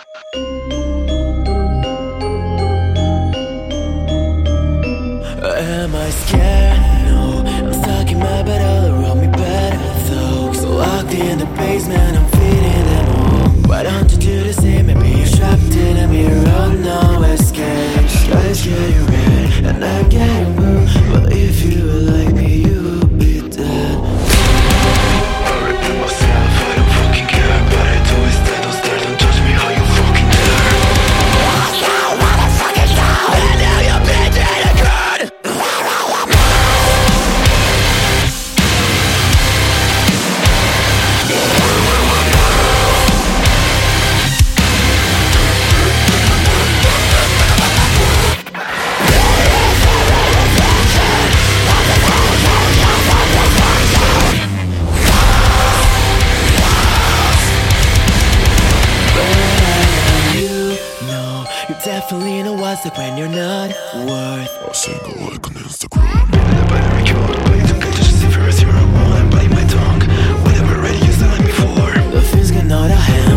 Am I scared? No, I'm stuck in my bed, all around me better though. So locked in the basement, I'm feeding them all. Why don't you do the same? Maybe you're trapped in a mirror, no escape. Skies getting red and I'm getting blue, but if you were like me, you would be dead. I repeat myself, I don't fucking care, but I do instead. Don't stare, don't judge me, how you fucking dare. And now you're betrayed again. Definitely know what's up when you're not worth a single like on Instagram. Better record, play some good just if you're a 0-1. Play my tongue, whatever radio you signed me for. The things get out of hand.